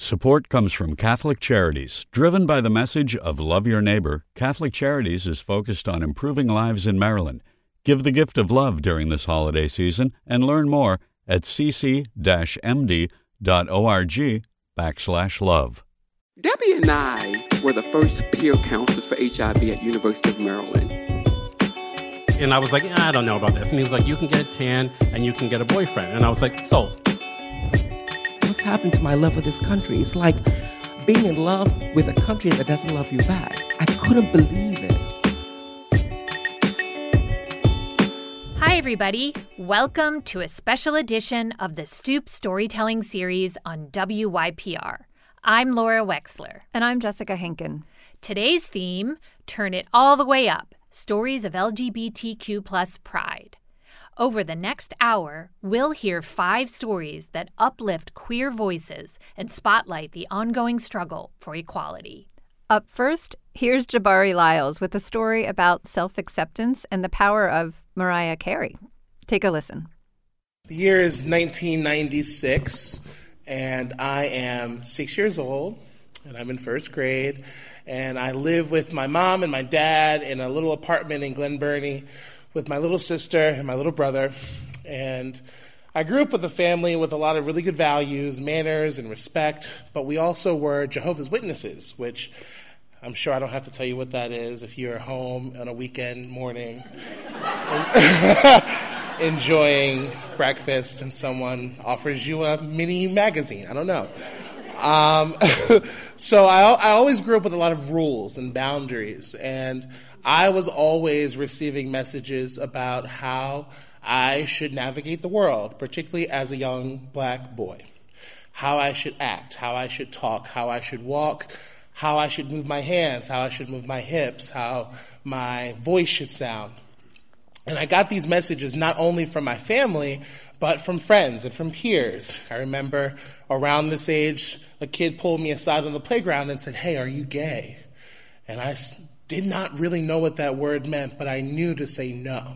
Support comes from Catholic Charities. Driven by the message of love your neighbor, Catholic Charities is focused on improving lives in Maryland. Give the gift of love during this holiday season and learn more at cc-md.org/love. Debbie and I were the first peer counselors for HIV at University of Maryland. And I was like, I don't know about this. And he was like, you can get a tan and you can get a boyfriend. And I was like, sold. What's happened to my love for this country? It's like being in love with a country that doesn't love you back. I couldn't believe it. Hi, everybody. Welcome to a special edition of the Stoop Storytelling Series on WYPR. I'm Laura Wexler. And I'm Jessica Henkin. Today's theme, Turn It All the Way Up, Stories of LGBTQ plus Pride. Over the next hour, we'll hear 5 stories that uplift queer voices and spotlight the ongoing struggle for equality. Up first, here's Jabari Lyles with a story about self-acceptance and the power of Mariah Carey. Take a listen. The year is 1996, and I am 6 years old, and I'm in first grade, and I live with my mom and my dad in a little apartment in Glen Burnie with my little sister and my little brother. And I grew up with a family with a lot of really good values, manners, and respect, but we also were Jehovah's Witnesses, which I'm sure I don't have to tell you what that is if you're home on a weekend morning enjoying breakfast and someone offers you a mini magazine. I don't know. So I always grew up with a lot of rules and boundaries, and I was always receiving messages about how I should navigate the world, particularly as a young black boy. How I should act, how I should talk, how I should walk, how I should move my hands, how I should move my hips, how my voice should sound. And I got these messages not only from my family, but from friends and from peers. I remember around this age, a kid pulled me aside on the playground and said, "Hey, are you gay?" And I did not really know what that word meant, but I knew to say no.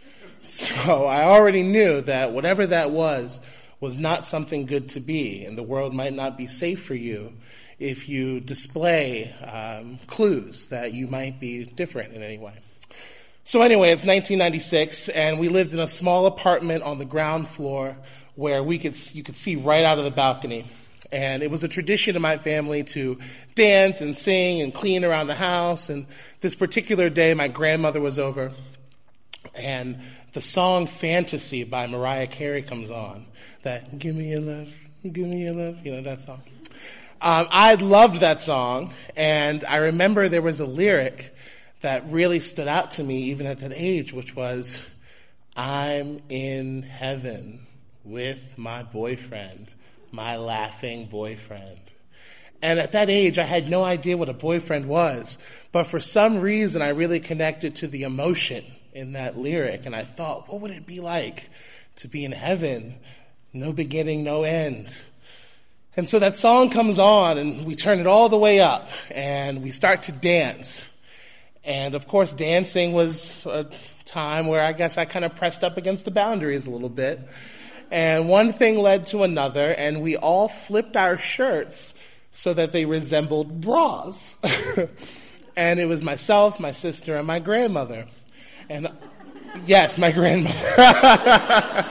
So I already knew that whatever that was not something good to be, and the world might not be safe for you if you display clues that you might be different in any way. So anyway, it's 1996, and we lived in a small apartment on the ground floor where you could see right out of the balcony. And it was a tradition in my family to dance and sing and clean around the house. And this particular day, my grandmother was over, and the song Fantasy by Mariah Carey comes on. That, give me your love, you know that song. I loved that song, and I remember there was a lyric that really stood out to me even at that age, which was, "I'm in heaven with my boyfriend, my laughing boyfriend." And at that age, I had no idea what a boyfriend was. But for some reason, I really connected to the emotion in that lyric. And I thought, what would it be like to be in heaven? No beginning, no end. And so that song comes on, and we turn it all the way up, and we start to dance. And of course, dancing was a time where I guess I kind of pressed up against the boundaries a little bit. And one thing led to another, and we all flipped our shirts so that they resembled bras. And it was myself, my sister, and my grandmother. And yes, my grandmother.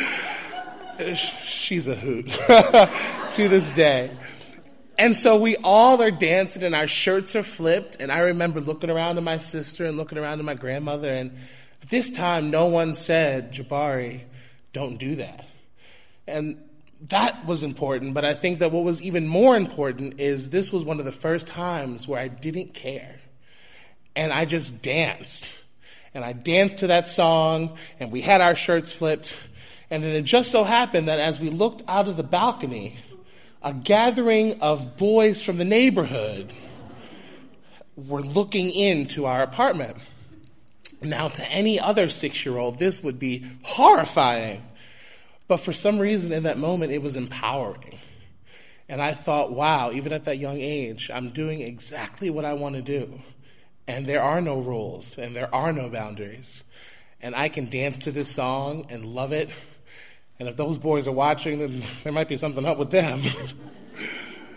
She's a hoot to this day. And so we all are dancing, and our shirts are flipped. And I remember looking around at my sister and looking around at my grandmother. And this time, no one said, "Jabari, don't do that." And that was important, but I think that what was even more important is this was one of the first times where I didn't care. And I just danced. And I danced to that song, and we had our shirts flipped. And then it just so happened that as we looked out of the balcony, a gathering of boys from the neighborhood were looking into our apartment. Now, to any other 6-year-old, this would be horrifying. But for some reason in that moment, it was empowering. And I thought, wow, even at that young age, I'm doing exactly what I want to do. And there are no rules, and there are no boundaries. And I can dance to this song and love it. And if those boys are watching, then there might be something up with them.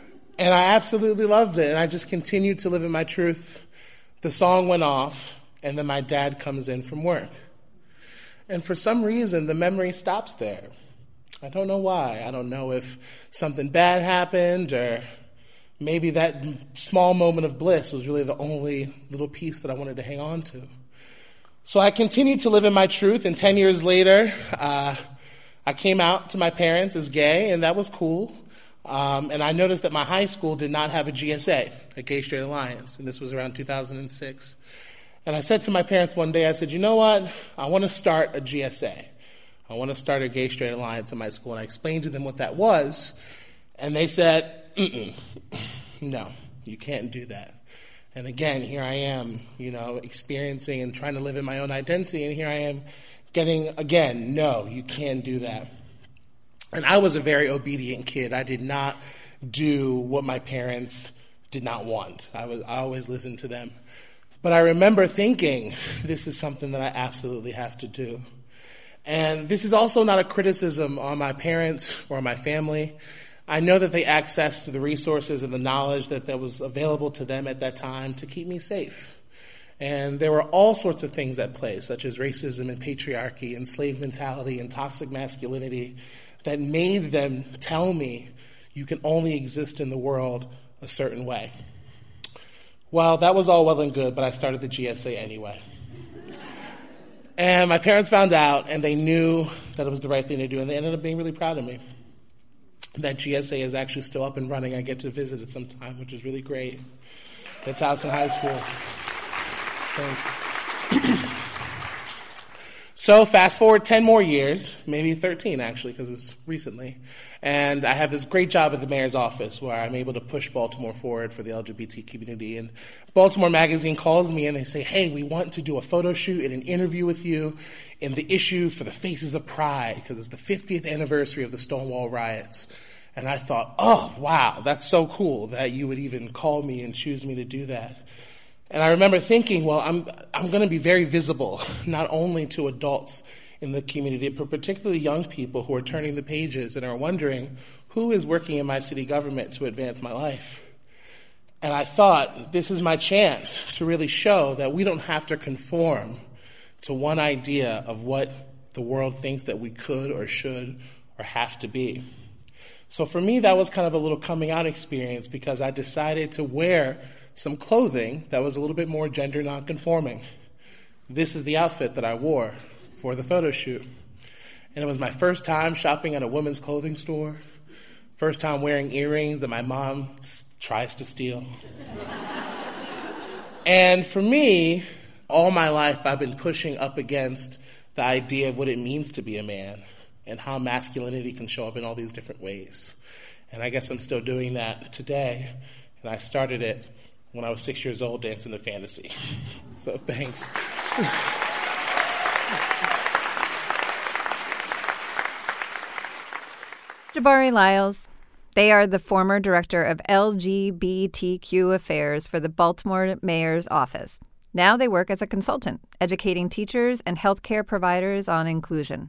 And I absolutely loved it, and I just continued to live in my truth. The song went off, and then my dad comes in from work. And for some reason, the memory stops there. I don't know why. I don't know if something bad happened, or maybe that small moment of bliss was really the only little piece that I wanted to hang on to. So I continued to live in my truth, and 10 years later, I came out to my parents as gay, and that was cool. And I noticed that my high school did not have a GSA, a Gay Straight Alliance, and this was around 2006. And I said to my parents one day, I said, you know what? I want to start a GSA. I want to start a Gay Straight Alliance in my school. And I explained to them what that was, and they said, no, you can't do that. And again, here I am, experiencing and trying to live in my own identity, and here I am getting, again, no, you can't do that. And I was a very obedient kid. I did not do what my parents did not want. I always listened to them. But I remember thinking, this is something that I absolutely have to do. And this is also not a criticism on my parents or my family. I know that they accessed the resources and the knowledge that was available to them at that time to keep me safe. And there were all sorts of things at play, such as racism and patriarchy and slave mentality and toxic masculinity, that made them tell me you can only exist in the world a certain way. Well, that was all well and good, but I started the GSA anyway. And my parents found out, and they knew that it was the right thing to do, and they ended up being really proud of me. That GSA is actually still up and running. I get to visit it sometime, which is really great. It's Towson High School. Thanks. So fast forward 10 more years, maybe 13 actually, because it was recently, and I have this great job at the mayor's office where I'm able to push Baltimore forward for the LGBT community. And Baltimore Magazine calls me and they say, hey, we want to do a photo shoot and an interview with you in the issue for the Faces of Pride, because it's the 50th anniversary of the Stonewall riots. And I thought, oh, wow, that's so cool that you would even call me and choose me to do that. And I remember thinking, well, I'm going to be very visible, not only to adults in the community, but particularly young people who are turning the pages and are wondering, who is working in my city government to advance my life? And I thought, this is my chance to really show that we don't have to conform to one idea of what the world thinks that we could or should or have to be. So for me, that was kind of a little coming out experience, because I decided to wear some clothing that was a little bit more gender nonconforming. This is the outfit that I wore for the photo shoot. And it was my first time shopping at a women's clothing store, first time wearing earrings that my mom tries to steal. And for me, all my life I've been pushing up against the idea of what it means to be a man and how masculinity can show up in all these different ways. And I guess I'm still doing that today. And I started it when I was 6 years old, dancing to Fantasy. So thanks. Jabari Lyles. They are the former director of LGBTQ affairs for the Baltimore Mayor's office. Now they work as a consultant, educating teachers and healthcare providers on inclusion.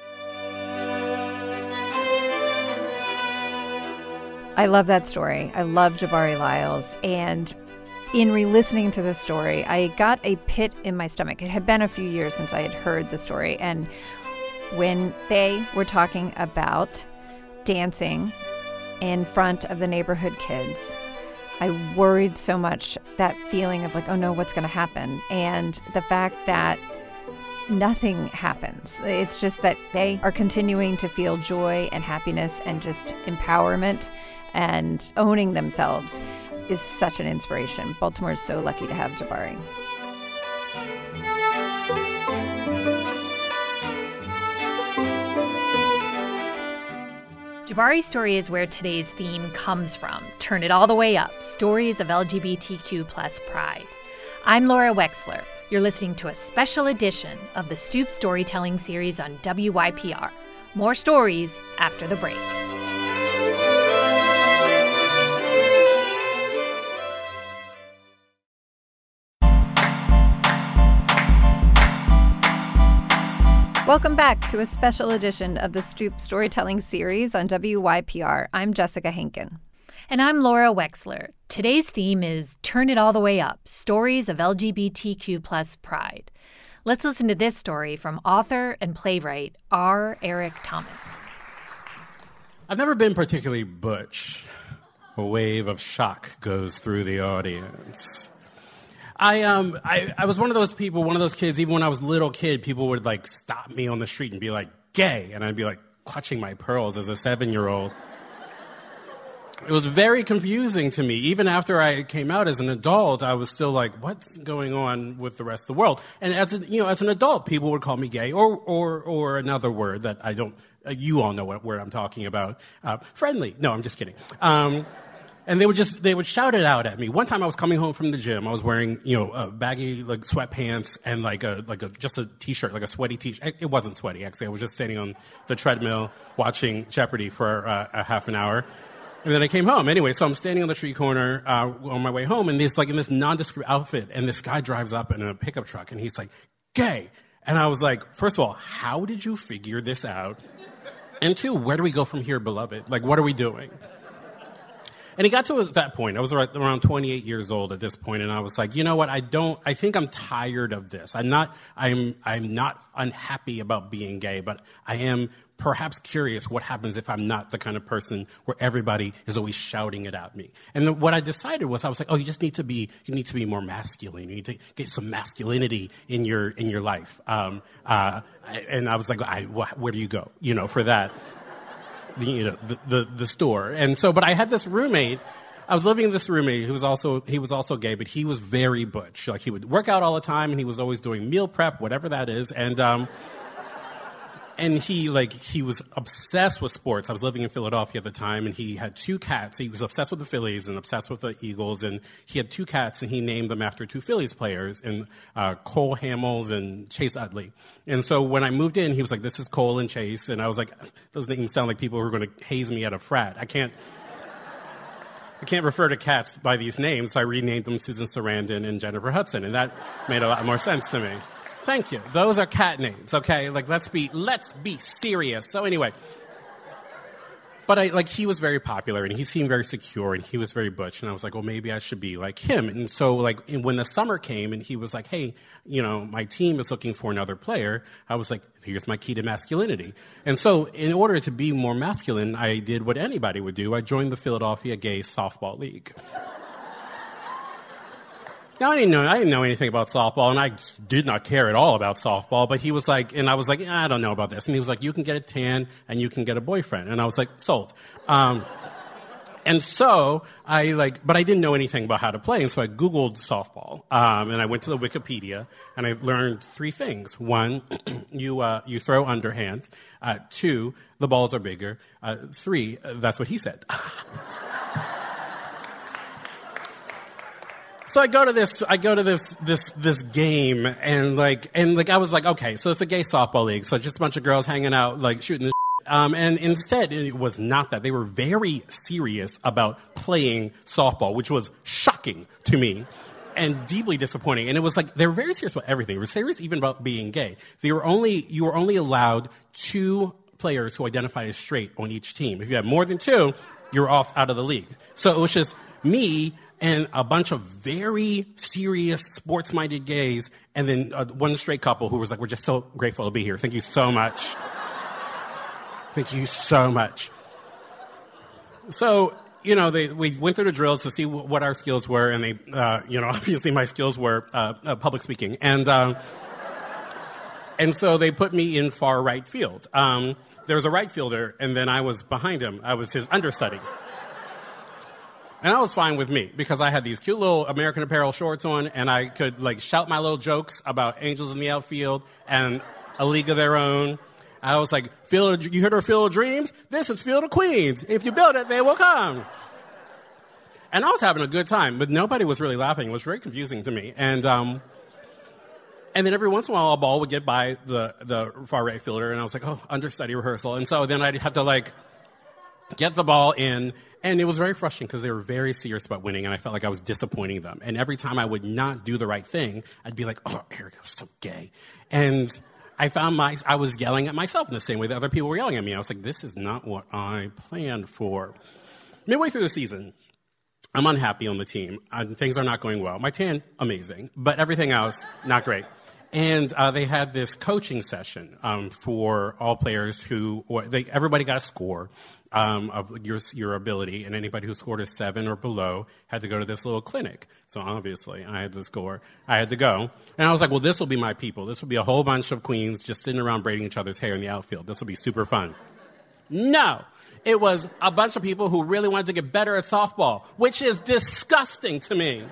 I love that story. I love Jabari Lyles. And in re-listening to the story, I got a pit in my stomach. It had been a few years since I had heard the story. And when they were talking about dancing in front of the neighborhood kids, I worried so much, that feeling of like, oh no, what's going to happen? And the fact that nothing happens. It's just that they are continuing to feel joy and happiness and just empowerment and owning themselves is such an inspiration. Baltimore is so lucky to have Jabari. Jabari's story is where today's theme comes from. Turn it all the way up. Stories of LGBTQ plus pride. I'm Laura Wexler. You're listening to a special edition of the Stoop Storytelling Series on WYPR. More stories after the break. Welcome back to a special edition of the Stoop Storytelling Series on WYPR. I'm Jessica Henkin. And I'm Laura Wexler. Today's theme is Turn It All the Way Up, Stories of LGBTQ plus Pride. Let's listen to this story from author and playwright R. Eric Thomas. I've never been particularly butch. A wave of shock goes through the audience. I was one of those people, one of those kids, even when I was a little kid, people would like stop me on the street and be like, gay. And I'd be like clutching my pearls as a 7-year-old. It was very confusing to me. Even after I came out as an adult, I was still like, what's going on with the rest of the world? And as an adult, people would call me gay or another word that I don't, you all know what word I'm talking about. Friendly. No, I'm just kidding. And they would shout it out at me. One time I was coming home from the gym. I was wearing, baggy, like, sweatpants and just a t-shirt, like a sweaty t-shirt. It wasn't sweaty, actually. I was just standing on the treadmill watching Jeopardy for a half an hour. And then I came home. Anyway, so I'm standing on the street corner, on my way home, and there's like in this nondescript outfit, and this guy drives up in a pickup truck, and he's like, gay. And I was like, first of all, how did you figure this out? And two, where do we go from here, beloved? Like, what are we doing? And it got to that point. I was around 28 years old at this point, and I was like, you know what? I think I'm tired of this. I'm not unhappy about being gay, but I am perhaps curious what happens if I'm not the kind of person where everybody is always shouting it at me. And what I decided was, I was like, oh, you need to be more masculine. You need to get some masculinity in your life. And I was like, where do you go? For that. The store. And so, but I had this roommate. I was living with this roommate who was also gay, but he was very butch. Like, he would work out all the time, and he was always doing meal prep, whatever that is. And he was obsessed with sports. I was living in Philadelphia at the time, and he had 2 cats. He was obsessed with the Phillies and obsessed with the Eagles, and he had 2 cats, and he named them after 2 Phillies players, and Cole Hamels and Chase Utley. And so when I moved in, he was like, this is Cole and Chase, and I was like, those names sound like people who are going to haze me at a frat. I can't refer to cats by these names, so I renamed them Susan Sarandon and Jennifer Hudson, and that made a lot more sense to me. Thank you. Those are cat names, okay? Like, let's be serious. So anyway, but he was very popular, and he seemed very secure, and he was very butch, and I was like, well, maybe I should be like him. And so, when the summer came, and he was like, hey, my team is looking for another player, I was like, here's my key to masculinity. And so, in order to be more masculine, I did what anybody would do. I joined the Philadelphia Gay Softball League. Now, I didn't know anything about softball, and I did not care at all about softball, but he was like, and I was like, I don't know about this. And he was like, you can get a tan, and you can get a boyfriend. And I was like, sold. And so but I didn't know anything about how to play, and so I Googled softball, and I went to the Wikipedia, and I learned 3 things. 1, you throw underhand. 2, the balls are bigger. 3, that's what he said. So I go to this game, and I was like, okay, so it's a gay softball league, so just a bunch of girls hanging out, like, shooting the and instead, it was not that. They were very serious about playing softball, which was shocking to me and deeply disappointing. And it was like, they were very serious about everything. They were serious even about being gay. You were only allowed 2 players who identified as straight on each team. If you had more than 2, you were off out of the league. So it was just me and a bunch of very serious, sports-minded gays, and then one straight couple who was like, we're just so grateful to be here. Thank you so much. Thank you so much. So, we went through the drills to see what our skills were, and they, obviously my skills were public speaking. And so they put me in far right field. There was a right fielder, and then I was behind him. I was his understudy. And that was fine with me, because I had these cute little American Apparel shorts on, and I could, shout my little jokes about angels in the outfield and a league of their own. I was like, you heard of Field of Dreams? This is Field of Queens. If you build it, they will come. And I was having a good time, but nobody was really laughing. It was very confusing to me. And then every once in a while, a ball would get by the far right fielder, and I was like, oh, understudy rehearsal. And so then I'd have to, get the ball in, and it was very frustrating because they were very serious about winning, and I felt like I was disappointing them. And every time I would not do the right thing, I'd be like, oh, Eric, I'm so gay. And I found I was yelling at myself in the same way that other people were yelling at me. I was like, this is not what I planned for. midway through the season, I'm unhappy on the team. Things are not going well. My tan, amazing, but everything else, not great. And they had this coaching session for all players everybody got a score of your ability, and anybody who scored a 7 or below had to go to this little clinic. So obviously, I had the score. I had to go. And I was like, well, this will be my people. This will be a whole bunch of queens just sitting around braiding each other's hair in the outfield. This will be super fun. No. It was a bunch of people who really wanted to get better at softball, which is disgusting to me.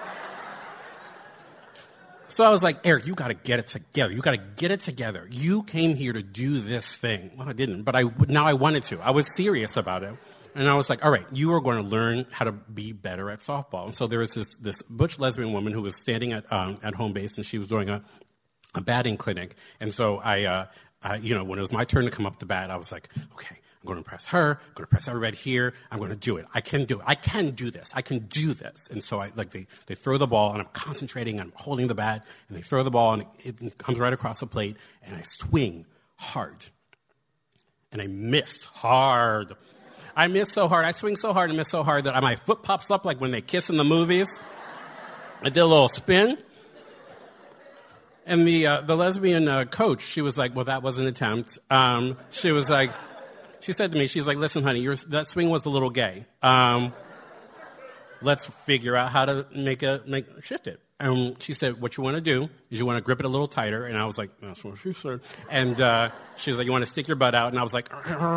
So I was like, Eric, you got to get it together. You got to get it together. You came here to do this thing. Well, I didn't, but now I wanted to. I was serious about it. And I was like, all right, you are going to learn how to be better at softball. And so there was this butch lesbian woman who was standing at home base, and she was doing a batting clinic. And so I when it was my turn to come up to bat, I was like, okay, I'm going to impress her. I'm going to impress everybody here. I'm going to do it. I can do it. I can do this. I can do this. And so they throw the ball, and I'm concentrating. I'm holding the bat, and they throw the ball, and it comes right across the plate, and I swing hard. And I miss hard. I miss so hard. I swing so hard and miss so hard that my foot pops up like when they kiss in the movies. I did a little spin. And the lesbian coach, she was like, well, that was an attempt. She was like... She said to me, she's like, listen, honey, that swing was a little gay. Let's figure out how to shift it. And she said, what you want to do is you want to grip it a little tighter. And I was like, that's what she said. And she was like, you want to stick your butt out? And I was like,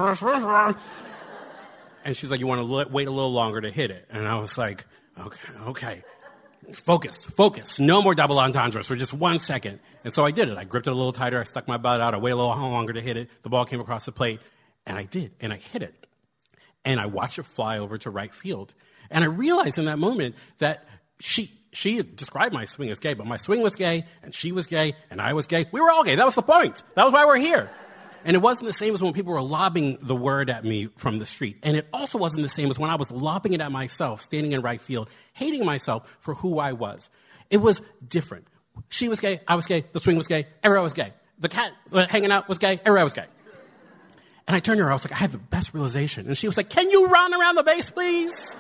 and she's like, you want to wait a little longer to hit it? And I was like, okay. Focus. No more double entendres for just 1 second. And so I did it. I gripped it a little tighter. I stuck my butt out. I waited a little longer to hit it. The ball came across the plate. And I did, and I hit it. And I watched it fly over to right field. And I realized in that moment that she had described my swing as gay, but my swing was gay, and she was gay, and I was gay. We were all gay. That was the point. That was why we're here. And it wasn't the same as when people were lobbing the word at me from the street. And it also wasn't the same as when I was lobbing it at myself, standing in right field, hating myself for who I was. It was different. She was gay, I was gay, the swing was gay, everyone was gay. The cat hanging out was gay, everyone was gay. And I turned to her, I was like, I had the best realization. And she was like, can you run around the base, please?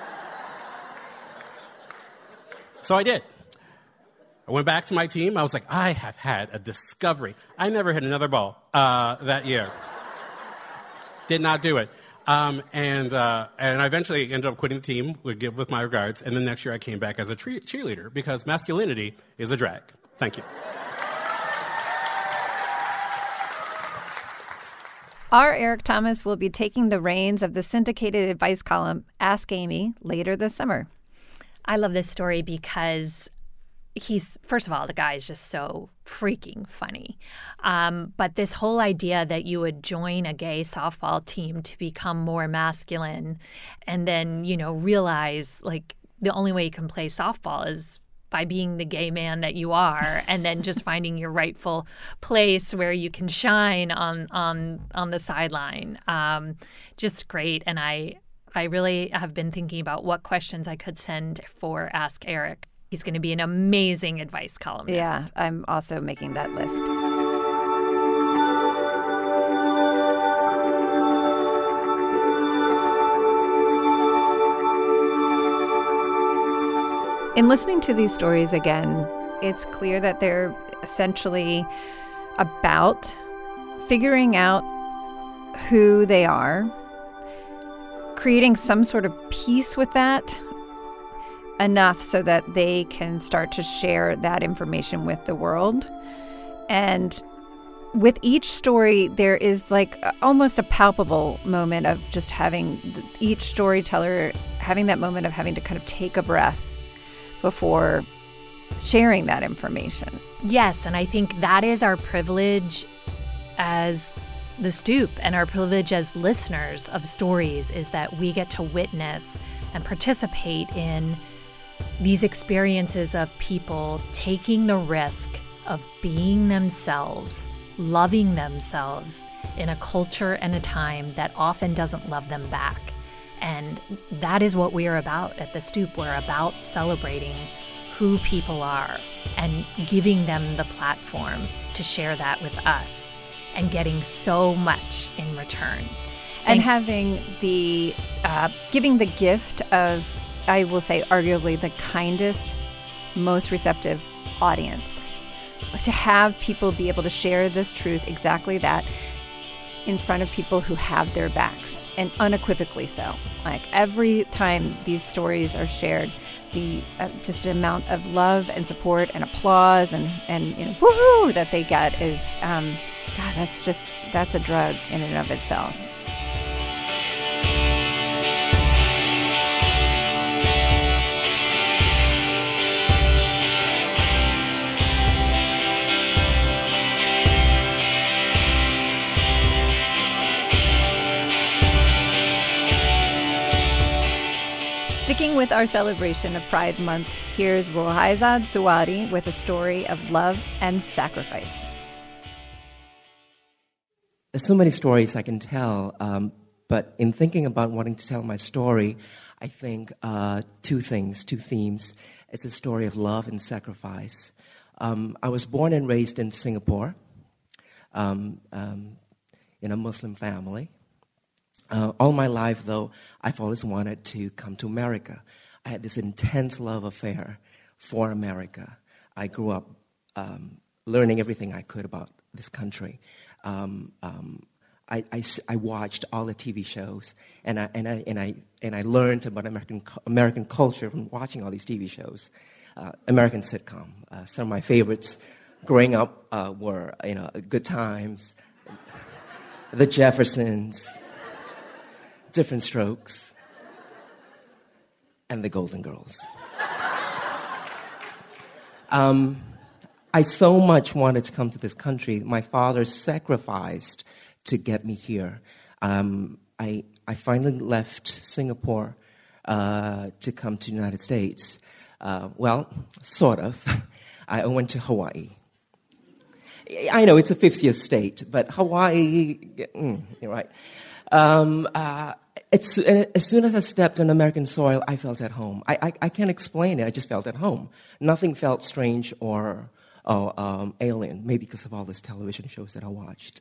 So I did. I went back to my team. I was like, I have had a discovery. I never hit another ball that year. Did not do it. And I eventually ended up quitting the team, with my regards. And then next year I came back as a cheerleader because masculinity is a drag. Thank you. Our Eric Thomas will be taking the reins of the syndicated advice column, Ask Amy, later this summer. I love this story because first of all, the guy is just so freaking funny. But this whole idea that you would join a gay softball team to become more masculine and then, realize like the only way you can play softball is by being the gay man that you are, and then just finding your rightful place where you can shine on the sideline. Just great. And I really have been thinking about what questions I could send for Ask Eric. He's going to be an amazing advice columnist. Yeah, I'm also making that list. In listening to these stories again, it's clear that they're essentially about figuring out who they are, creating some sort of peace with that, enough so that they can start to share that information with the world. And with each story, there is like almost a palpable moment of just having each storyteller having that moment of having to kind of take a breath before sharing that information. Yes, and I think that is our privilege as The Stoop and our privilege as listeners of stories is that we get to witness and participate in these experiences of people taking the risk of being themselves, loving themselves in a culture and a time that often doesn't love them back. And that is what we are about at The Stoop. We're about celebrating who people are and giving them the platform to share that with us and getting so much in return. And having the, giving the gift of, I will say, arguably the kindest, most receptive audience. To have people be able to share this truth, exactly that, in front of people who have their backs, and unequivocally so. Like every time these stories are shared, the just amount of love and support and applause and woohoo that they get is, God, that's a drug in and of itself. Sticking with our celebration of Pride Month, here's Rohaizad Suwadi with a story of love and sacrifice. There's so many stories I can tell, but in thinking about wanting to tell my story, I think two themes. It's a story of love and sacrifice. I was born and raised in Singapore, in a Muslim family. All my life, though, I've always wanted to come to America. I had this intense love affair for America. I grew up learning everything I could about this country. I watched all the TV shows, and I learned about American culture from watching all these TV shows. American sitcom. Some of my favorites growing up were Good Times, The Jeffersons, Different Strokes, and The Golden Girls. I so much wanted to come to this country. My father sacrificed to get me here. I finally left Singapore to come to the United States. Well, sort of. I went to Hawaii. I know it's a 50th state, but Hawaii, you're right. As soon as I stepped on American soil, I felt at home. I can't explain it. I just felt at home. Nothing felt strange or alien, maybe because of all these television shows that I watched.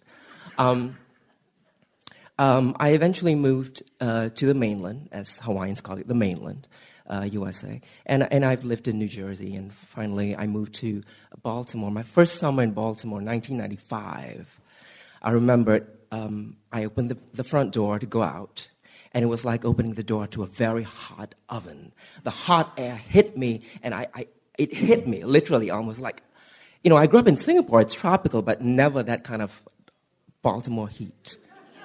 I eventually moved to the mainland, as Hawaiians call it, the mainland, USA. And I've lived in New Jersey, and finally I moved to Baltimore. My first summer in Baltimore, 1995. I remember I opened the front door to go out, and it was like opening the door to a very hot oven. The hot air hit me, and it hit me literally almost like, I grew up in Singapore, it's tropical, but never that kind of Baltimore heat.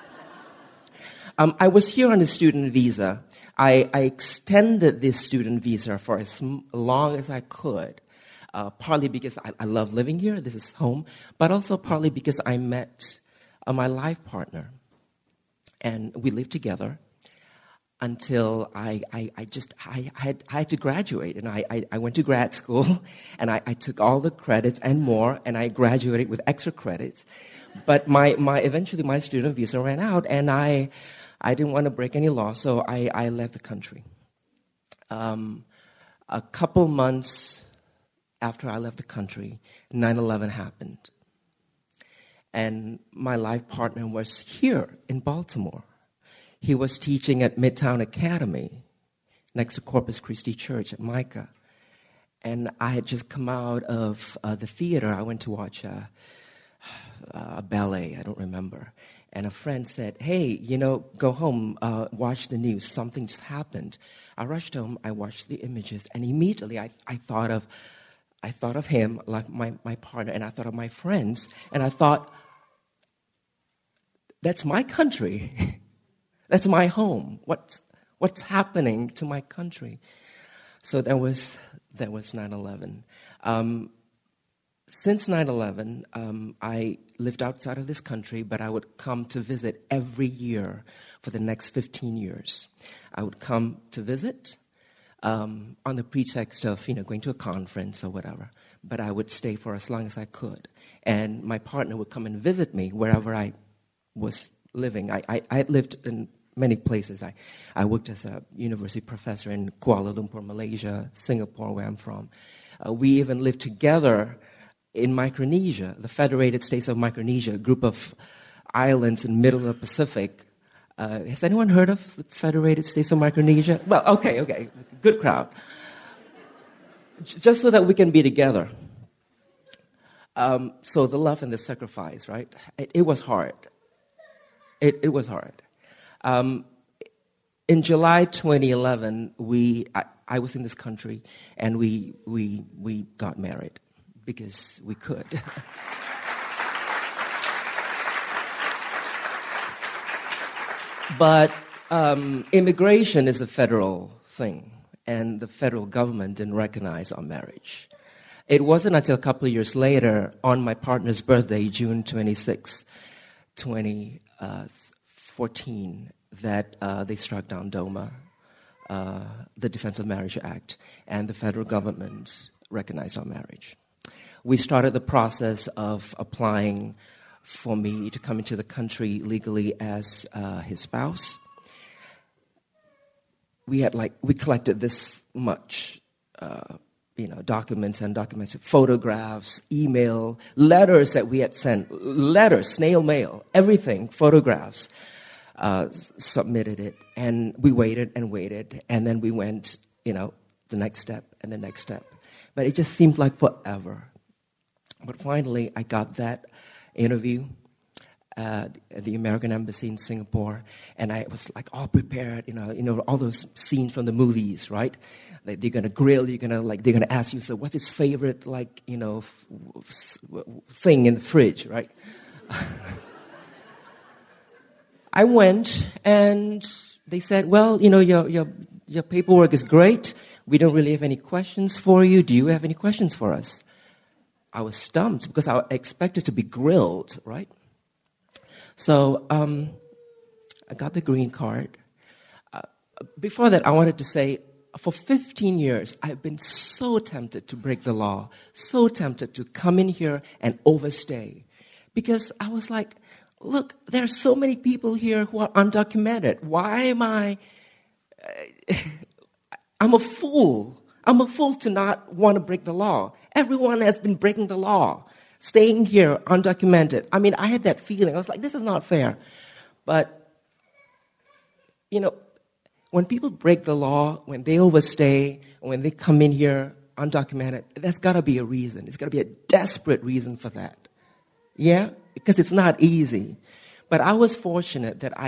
I was here on a student visa. I extended this student visa for as long as I could, partly because I love living here, this is home, but also partly because I met my life partner. And we lived together until I had to graduate. And I went to grad school, and I took all the credits and more, and I graduated with extra credits. But eventually my student visa ran out, and I didn't want to break any law, so I left the country. A couple months after I left the country, 9/11 happened. And my life partner was here in Baltimore. He was teaching at Midtown Academy, next to Corpus Christi Church at Micah. And I had just come out of the theater. I went to watch a ballet, I don't remember. And a friend said, hey, go home, watch the news. Something just happened. I rushed home, I watched the images, and immediately I thought of him, like my partner, and I thought of my friends, and I thought, that's my country. That's my home. What's happening to my country? So that was 9/11. Since 9/11, I lived outside of this country, but I would come to visit every year for the next 15 years. I would come to visit on the pretext of going to a conference or whatever, but I would stay for as long as I could. And my partner would come and visit me wherever I was living. I had lived in many places. I worked as a university professor in Kuala Lumpur, Malaysia, Singapore, where I'm from. We even lived together in Micronesia, the Federated States of Micronesia, a group of islands in the middle of the Pacific. Has anyone heard of the Federated States of Micronesia? Well, okay, good crowd. Just so that we can be together. So the love and the sacrifice, right? It was hard. It was hard. In July 2011, I was in this country, and we got married because we could. But immigration is a federal thing, and the federal government didn't recognize our marriage. It wasn't until a couple of years later, on my partner's birthday, June 26, 2014, that they struck down DOMA, the Defense of Marriage Act, and the federal government recognized our marriage. We started the process of applying for me to come into the country legally as his spouse. We collected this much, documents, photographs, email, letters that we had sent, snail mail, everything, photographs, submitted it, and we waited, and then we went, the next step and the next step. But it just seemed like forever. But finally, I got that interview at the American Embassy in Singapore, and I was like all prepared, all those scenes from the movies, right? Like they're gonna grill you, they're gonna ask you, so what's his favorite, thing in the fridge, right? I went, and they said, well, your paperwork is great. We don't really have any questions for you. Do you have any questions for us? I was stumped because I expected to be grilled, right? So I got the green card. Before that, I wanted to say, for 15 years, I've been so tempted to break the law, so tempted to come in here and overstay. Because I was like, look, there are so many people here who are undocumented. Why am I... I'm a fool. I'm a fool to not want to break the law. Everyone has been breaking the law, staying here undocumented. I mean, I had that feeling. I was like, this is not fair. But, when people break the law, when they overstay, when they come in here undocumented, there's got to be a reason. There's got to be a desperate reason for that. Yeah? Because it's not easy. But I was fortunate that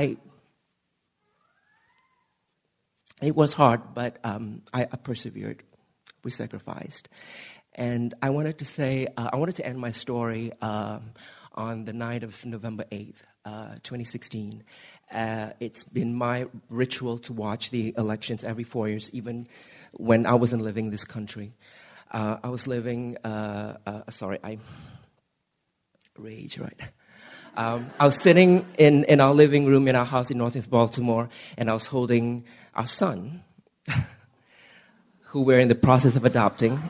it was hard, but I persevered. We sacrificed. And I wanted to end my story on the night of November 8th, 2016. It's been my ritual to watch the elections every 4 years, even when I wasn't living in this country. I was living, I rage, right? I was sitting in our living room in our house in Northeast Baltimore, and I was holding our son, who we're in the process of adopting.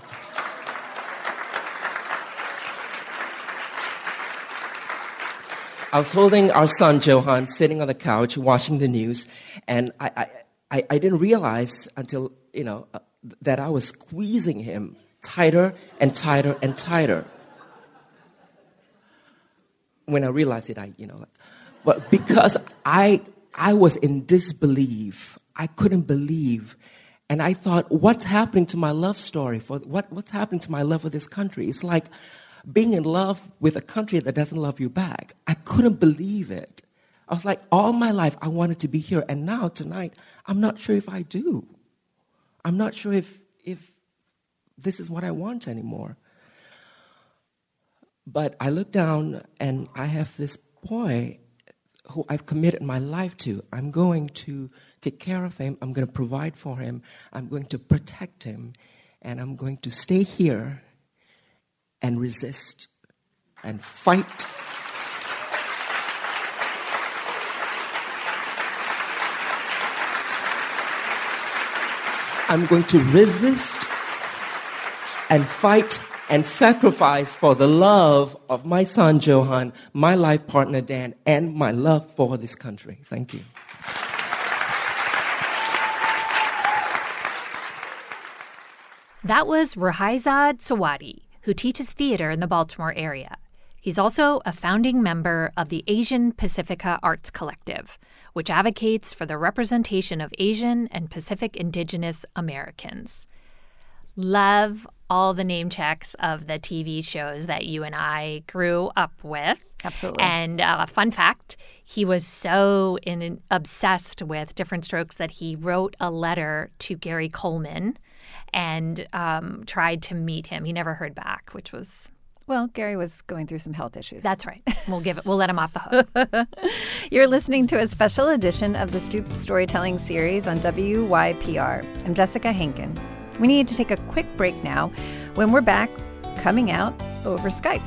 I was holding our son, Johan, sitting on the couch watching the news, and I didn't realize until, that I was squeezing him tighter and tighter and tighter. When I realized it, but because I was in disbelief, I couldn't believe, and I thought, what's happening to my love story? What's happening to my love for this country? It's like being in love with a country that doesn't love you back. I couldn't believe it. I was like, all my life I wanted to be here, and now tonight I'm not sure if I do. I'm not sure if this is what I want anymore. But I look down, and I have this boy who I've committed my life to. I'm going to take care of him. I'm going to provide for him. I'm going to protect him. And I'm going to stay here and resist and fight. I'm going to resist and fight and sacrifice for the love of my son, Johan, my life partner, Dan, and my love for this country. Thank you. That was Ruhaizad Sawadi, who teaches theater in the Baltimore area. He's also a founding member of the Asian Pacifica Arts Collective, which advocates for the representation of Asian and Pacific Indigenous Americans. Love all the name checks of the TV shows that you and I grew up with. Absolutely. And fun fact, he was so obsessed with Diff'rent Strokes that he wrote a letter to Gary Coleman and tried to meet him. He never heard back, which was... Well, Gary was going through some health issues. That's right. We'll let him off the hook. You're listening to a special edition of the Stoop Storytelling series on WYPR. I'm Jessica Henkin. We need to take a quick break now. When we're back, coming out over Skype.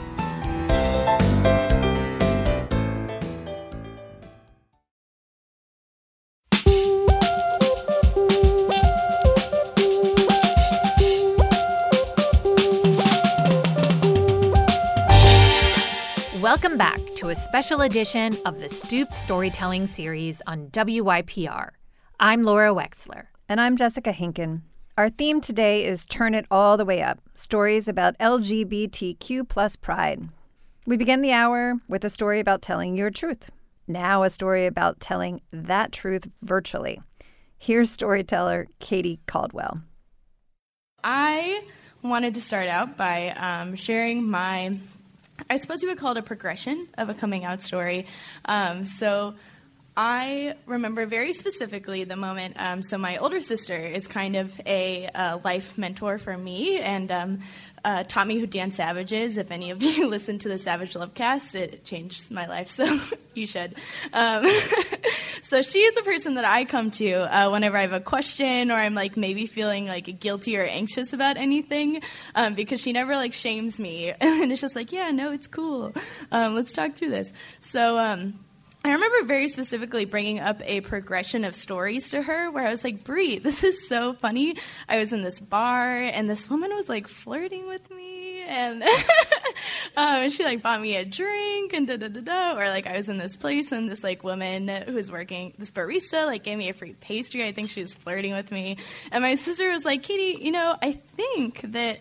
Welcome back to a special edition of the Stoop Storytelling series on WYPR. I'm Laura Wexler. And I'm Jessica Henkin. Our theme today is Turn It All the Way Up, stories about LGBTQ plus pride. We begin the hour with a story about telling your truth. Now a story about telling that truth virtually. Here's storyteller Katie Caldwell. I wanted to start out by sharing my, I suppose you would call it a progression of a coming out story. So I remember very specifically the moment, so my older sister is kind of a life mentor for me and taught me who Dan Savage is. If any of you listen to the Savage Lovecast, it changed my life, so you should. So she is the person that I come to whenever I have a question or I'm like maybe feeling like guilty or anxious about anything, because she never like shames me and it's just like, yeah, no, it's cool. Let's talk through this. So I remember very specifically bringing up a progression of stories to her where I was like, Brie, this is so funny. I was in this bar and this woman was like flirting with me and she like bought me a drink and da-da-da-da. Or like I was in this place and this like woman who was working, this barista like gave me a free pastry. I think she was flirting with me. And my sister was like, Katie, I think that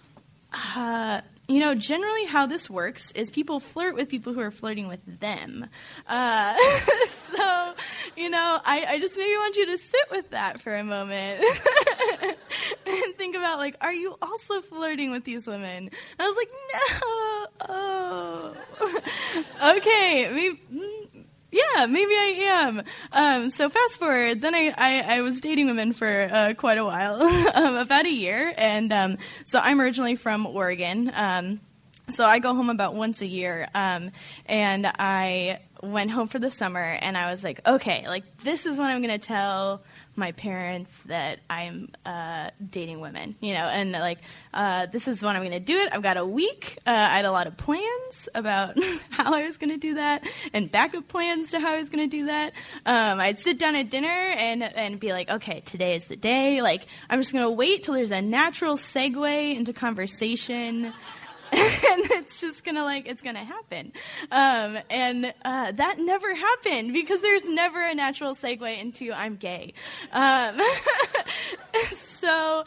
generally how this works is people flirt with people who are flirting with them. So, I just maybe want you to sit with that for a moment and think about, like, are you also flirting with these women? And I was like, no. Oh. Okay, maybe I am. So fast forward, then I was dating women for quite a while, about a year. And so I'm originally from Oregon. So I go home about once a year. And I went home for the summer and I was like, okay, like this is when I'm going to tell my parents that I'm dating women, and like this is when I'm going to do it. I've got a week. I had a lot of plans about how I was going to do that and backup plans to how I was going to do that. I'd sit down at dinner and be like, okay, today is the day. Like I'm just going to wait till there's a natural segue into conversation. And it's just it's gonna happen. And that never happened because there's never a natural segue into I'm gay. So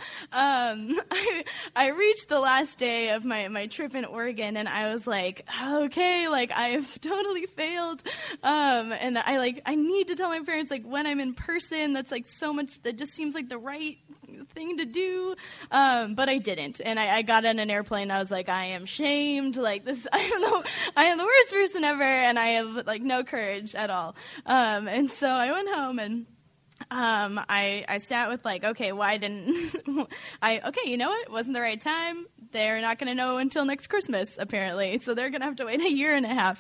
I reached the last day of my trip in Oregon and I was like, okay, like I've totally failed. And I need to tell my parents like when I'm in person, that's like so much, that just seems like the right thing to do. But I didn't. And I got on an airplane and I was like, I am shamed. Like this, I am the worst person ever. And I have like no courage at all. And so I went home and I sat with like, okay, why didn't okay, you know what? It wasn't the right time. They're not going to know until next Christmas, apparently. So they're going to have to wait a year and a half.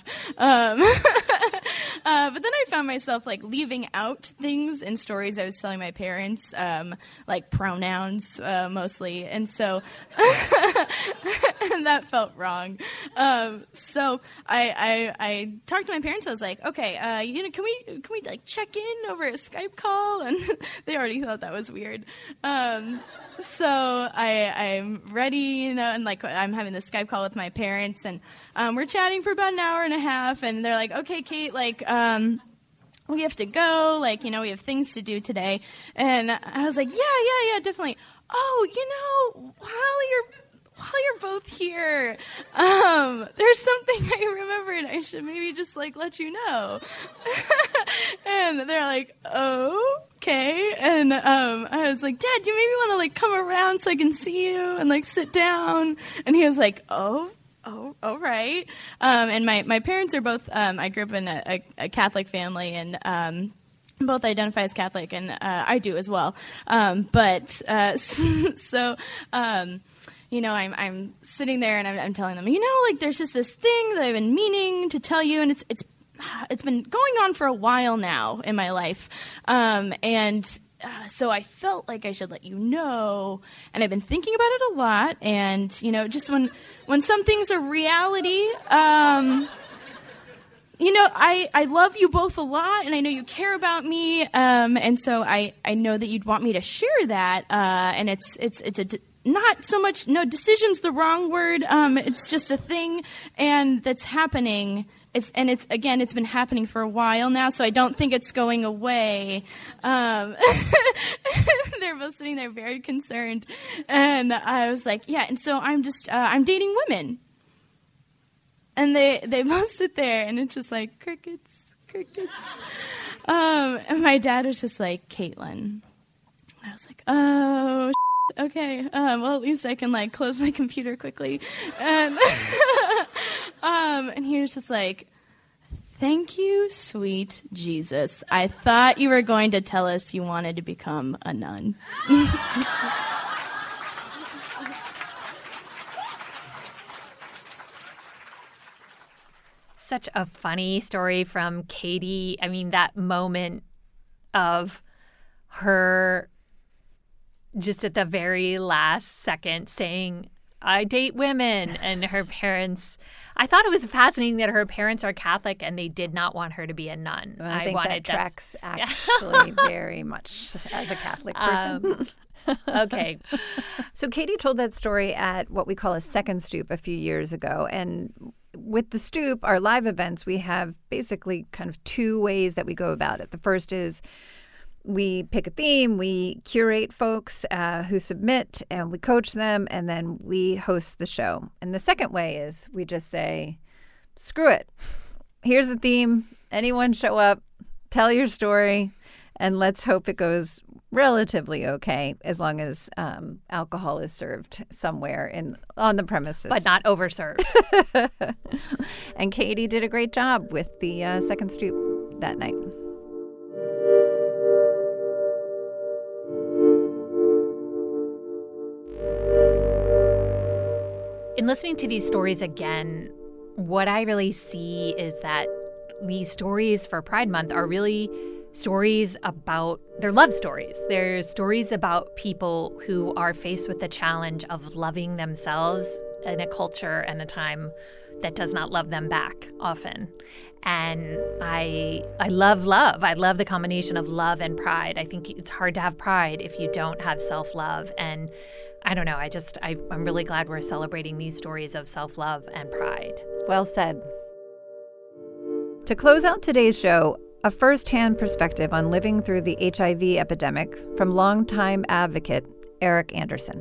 But then I found myself like leaving out things in stories I was telling my parents, like pronouns, mostly. And so and that felt wrong. So I talked to my parents. I was like, okay, can we like check in over a Skype call? And they already thought that was weird. So I'm ready, and like I'm having this Skype call with my parents, and we're chatting for about an hour and a half, and they're like, okay, Kate, like, we have to go, like, we have things to do today. And I was like, yeah, definitely. Oh, while while you're both here, there's something I remembered. I should maybe just let you know. And they're like, oh, okay. And I was like, Dad, do you maybe want to come around so I can see you and sit down? And he was like, oh, right. And my parents are both, I grew up in a Catholic family, and both identify as Catholic, and I do as well. I'm sitting there and I'm telling them, there's just this thing that I've been meaning to tell you, and it's been going on for a while now in my life, so I felt like I should let you know, and I've been thinking about it a lot, and just when something's a reality. I love you both a lot, and I know you care about me, and so I know that you'd want me to share that, and it's not so much, no, decision's the wrong word, it's just a thing, and that's happening, it's been happening for a while now, so I don't think it's going away. They're both sitting there very concerned, and I was like, yeah, and so I'm dating women. And they both sit there, and it's just crickets. And my dad was just like, Caitlin. I was like, oh, okay. Well, at least I can close my computer quickly. And and he was just like, thank you, sweet Jesus. I thought you were going to tell us you wanted to become a nun. Such a funny story from Katie. I mean, that moment of her just at the very last second saying, I date women, and her parents. I thought it was fascinating that her parents are Catholic and they did not want her to be a nun. Well, I think that tracks actually very much as a Catholic person. Okay. So Katie told that story at what we call a second stoop a few years ago. And with the stoop, our live events, we have basically kind of two ways that we go about it. The first is we pick a theme, we curate folks who submit, and we coach them, and then we host the show. And the second way is we just say, screw it. Here's the theme. Anyone show up, tell your story, and let's hope it goes relatively okay, as long as alcohol is served somewhere on the premises. But not overserved. And Katie did a great job with the second stoop that night. In listening to these stories again, what I really see is that these stories for Pride Month are really stories about, they're love stories. They're stories about people who are faced with the challenge of loving themselves in a culture and a time that does not love them back often. And I love love. I love the combination of love and pride. I think it's hard to have pride if you don't have self-love. And I don't know, I'm really glad we're celebrating these stories of self-love and pride. Well said. To close out today's show, a first-hand perspective on living through the HIV epidemic from longtime advocate Eric Anderson.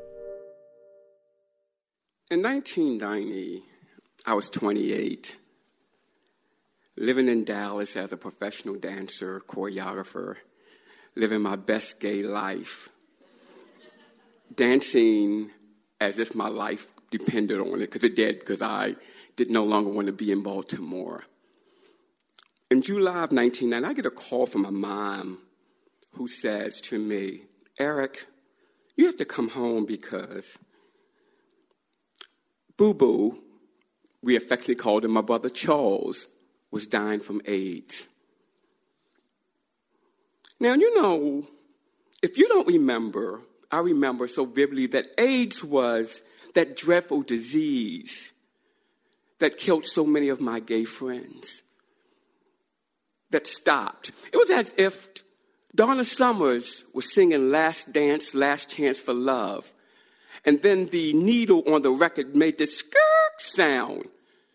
In 1990, I was 28, living in Dallas as a professional dancer, choreographer, living my best gay life, dancing as if my life depended on it, because it did, because I did no longer want to be in Baltimore. In July of 1990, I get a call from my mom who says to me, Eric, you have to come home because Boo-Boo, we affectionately called him my brother Charles, was dying from AIDS. Now, if you don't remember, I remember so vividly that AIDS was that dreadful disease that killed so many of my gay friends. That stopped. It was as if Donna Summers was singing Last Dance, Last Chance for Love. And then the needle on the record made this skirk sound.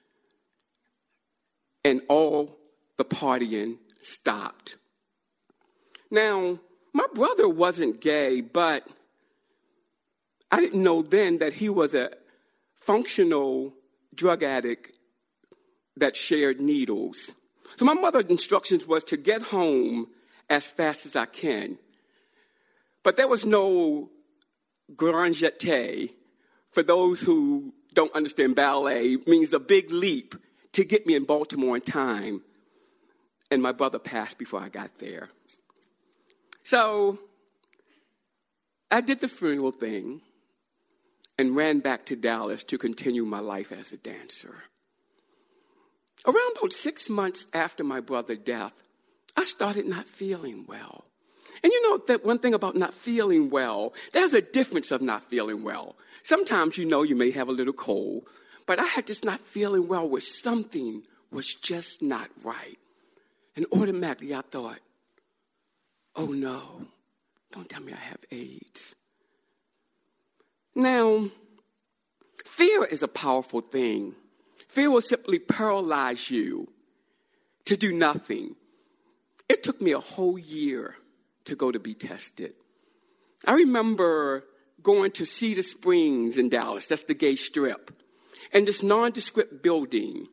And all the partying stopped. Now, my brother wasn't gay, but I didn't know then that he was a functional drug addict that shared needles. So my mother's instructions was to get home as fast as I can. But there was no grand jeté. For those who don't understand ballet, means a big leap to get me in Baltimore in time. And my brother passed before I got there. So I did the funeral thing and ran back to Dallas to continue my life as a dancer. Around about 6 months after my brother's death, I started not feeling well. And you know that one thing about not feeling well, there's a difference of not feeling well. Sometimes, you may have a little cold, but I had just not feeling well where something was just not right. And automatically I thought, oh no, don't tell me I have AIDS. Now, fear is a powerful thing. Fear will simply paralyze you to do nothing. It took me a whole year to go to be tested. I remember going to Cedar Springs in Dallas, that's the gay strip, and this nondescript building.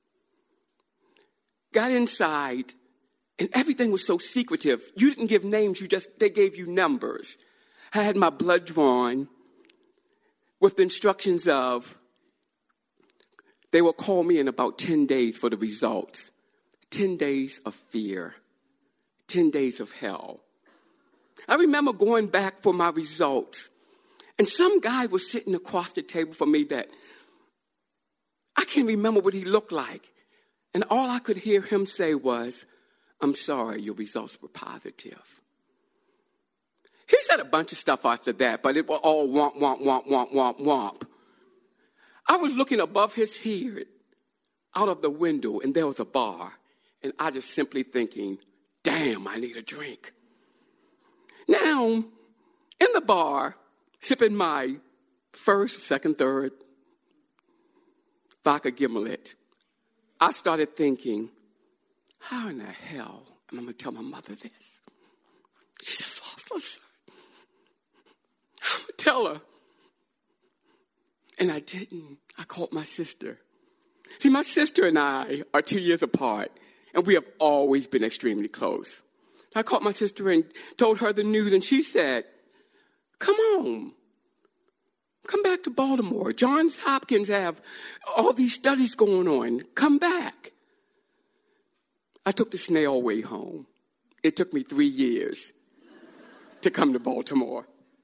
Got inside, and everything was so secretive. You didn't give names, they gave you numbers. I had my blood drawn with the instructions of, they will call me in about 10 days for the results. 10 days of fear, 10 days of hell. I remember going back for my results, and some guy was sitting across the table from me that I can't remember what he looked like. And all I could hear him say was, I'm sorry, your results were positive. He said a bunch of stuff after that, but it was all womp, womp, womp, womp, womp, womp. I was looking above his head out of the window, and there was a bar. And I just simply thinking, damn, I need a drink. Now, in the bar, sipping my first, second, third vodka gimlet, I started thinking, how in the hell am I going to tell my mother this? She just lost her son. I'm going to tell her. And I didn't. I called my sister. See, my sister and I are 2 years apart, and we have always been extremely close. I called my sister and told her the news, and she said, come home. Come back to Baltimore. Johns Hopkins have all these studies going on. Come back. I took the snail way home. It took me 3 years to come to Baltimore.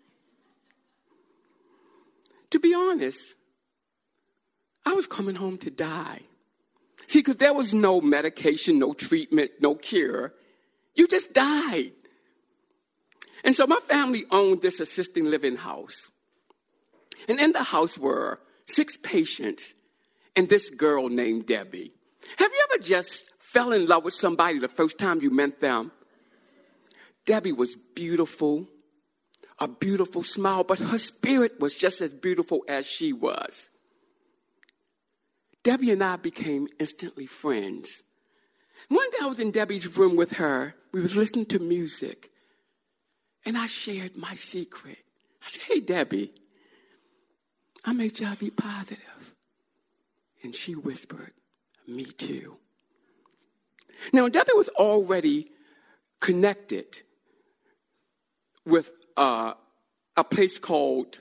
To be honest, I was coming home to die. See, because there was no medication, no treatment, no cure. You just died. And so my family owned this assisted living house. And in the house were 6 patients and this girl named Debbie. Have you ever just fell in love with somebody the first time you met them? Debbie was beautiful, a beautiful smile, but her spirit was just as beautiful as she was. Debbie and I became instantly friends. One day I was in Debbie's room with her. We was listening to music, and I shared my secret. I said, hey, Debbie, I'm HIV positive. And she whispered, me too. Now, Debbie was already connected with a place called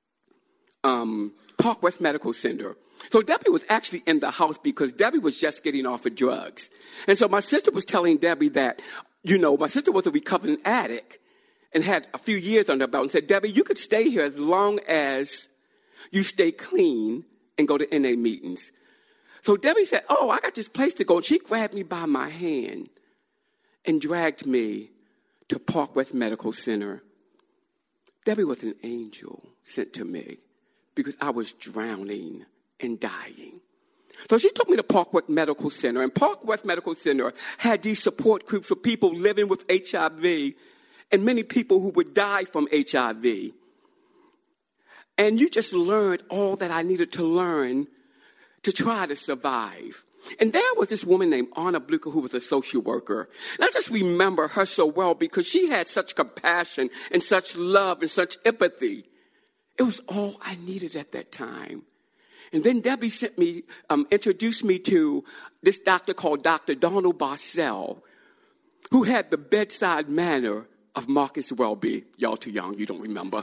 Park West Medical Center. So Debbie was actually in the house because Debbie was just getting off of drugs. And so my sister was telling Debbie that, my sister was a recovering addict and had a few years under her belt and said, Debbie, you could stay here as long as you stay clean and go to NA meetings. So Debbie said, oh, I got this place to go. And she grabbed me by my hand and dragged me to Park West Medical Center. Debbie was an angel sent to me because I was drowning and dying. So she took me to Park West Medical Center, and Park West Medical Center had these support groups for people living with HIV and many people who would die from HIV. And you just learned all that I needed to learn to try to survive. And there was this woman named Anna Blucher who was a social worker. And I just remember her so well because she had such compassion and such love and such empathy. It was all I needed at that time. And then Debbie introduced me to this doctor called Dr. Donald Barcel, who had the bedside manner of Marcus Welby. Y'all too young, you don't remember.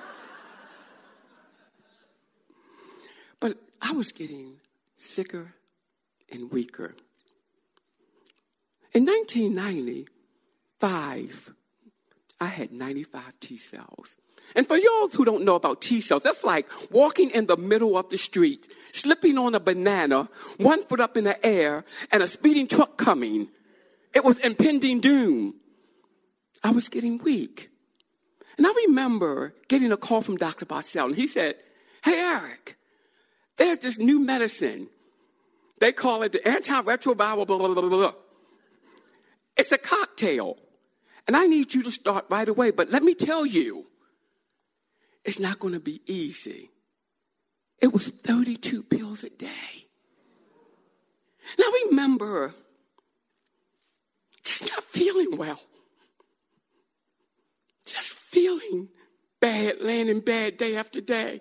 But I was getting sicker and weaker. In 1995, I had 95 T cells. And for y'all who don't know about T cells, that's like walking in the middle of the street, slipping on a banana, 1 foot up in the air, and a speeding truck coming. It was impending doom. I was getting weak. And I remember getting a call from Dr. Barcel, and he said, "Hey, Eric, there's this new medicine. They call it the antiretroviral blah, blah, blah, blah. It's a cocktail. And I need you to start right away. But let me tell you, it's not going to be easy." It was 32 pills a day. And I remember just not feeling well. Just feeling bad, laying in bed day after day.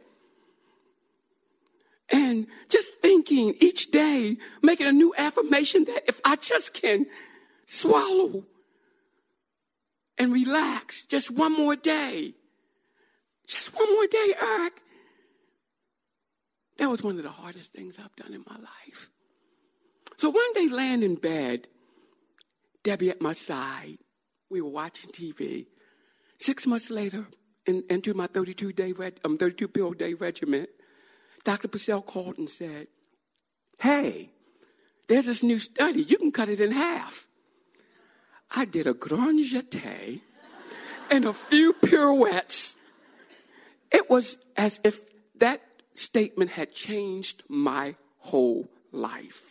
And just thinking each day, making a new affirmation that if I just can swallow and relax just one more day. Just one more day, Eric. That was one of the hardest things I've done in my life. So one day, laying in bed, Debbie at my side, we were watching TV. 6 months later, into my 32-pill day regimen, Dr. Barcel called and said, "Hey, there's this new study. You can cut it in half." I did a grand jeté and a few pirouettes. It was as if that statement had changed my whole life.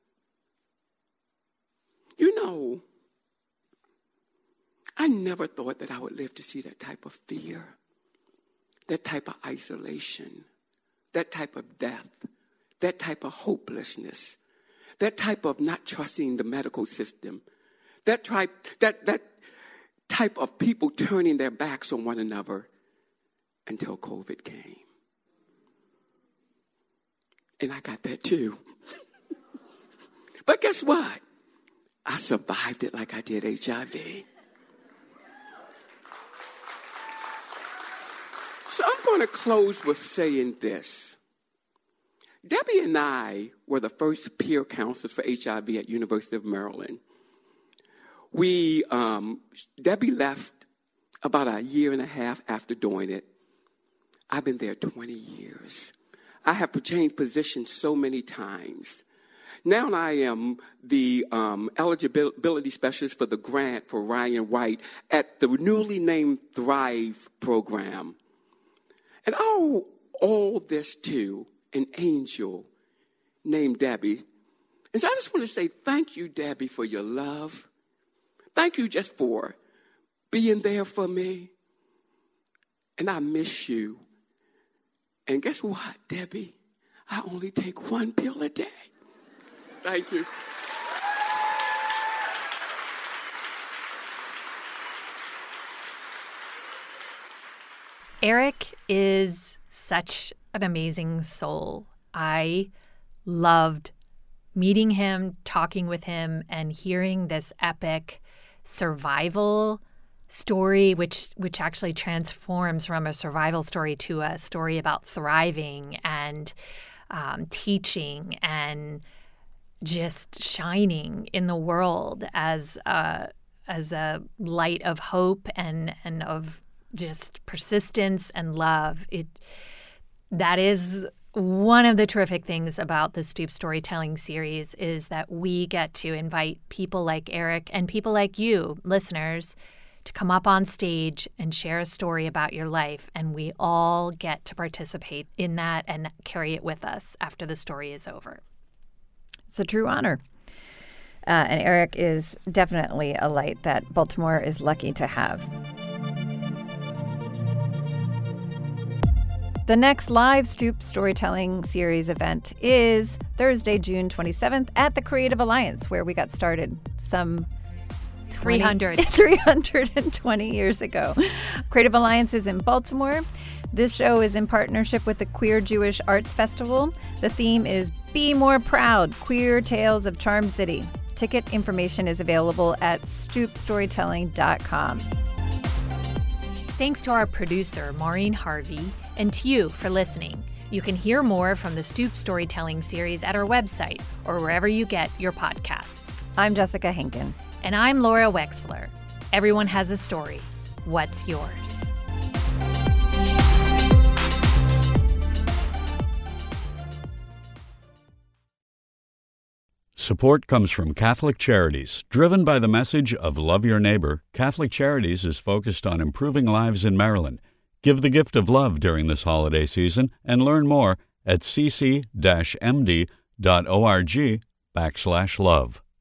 You know, I never thought that I would live to see that type of fear, that type of isolation, that type of death, that type of hopelessness, that type of not trusting the medical system, that type of people turning their backs on one another until COVID came. And I got that too. But guess what? I survived it like I did HIV. So I'm going to close with saying this. Debbie and I were the first peer counselors for HIV at University of Maryland. Debbie left about a year and a half after doing it. I've been there 20 years. I have changed positions so many times. Now I am the eligibility specialist for the grant for Ryan White at the newly named Thrive program. And I owe all this to an angel named Debbie. And so I just want to say thank you, Debbie, for your love. Thank you just for being there for me. And I miss you. And guess what, Debbie? I only take 1 pill a day. Thank you. Eric is such an amazing soul. I loved meeting him, talking with him, and hearing this epic survival story, which actually transforms from a survival story to a story about thriving and teaching and just shining in the world as a light of hope and of just persistence and love. That is one of the terrific things about the Stoop Storytelling series, is that we get to invite people like Eric and people like you, listeners, to come up on stage and share a story about your life, and we all get to participate in that and carry it with us after the story is over. It's a true honor. And Eric is definitely a light that Baltimore is lucky to have. The next live Stoop Storytelling series event is Thursday, June 27th at the Creative Alliance, where we got started some 320 years ago. Creative Alliance is in Baltimore. This show is in partnership with the Queer Jewish Arts Festival. The theme is Be More Proud, Queer Tales of Charm City. Ticket information is available at stoopstorytelling.com. Thanks to our producer, Maureen Harvey, and to you for listening. You can hear more from the Stoop Storytelling series at our website or wherever you get your podcasts. I'm Jessica Henkin. And I'm Laura Wexler. Everyone has a story. What's yours? Support comes from Catholic Charities. Driven by the message of love your neighbor, Catholic Charities is focused on improving lives in Maryland. Give the gift of love during this holiday season and learn more at cc-md.org/love.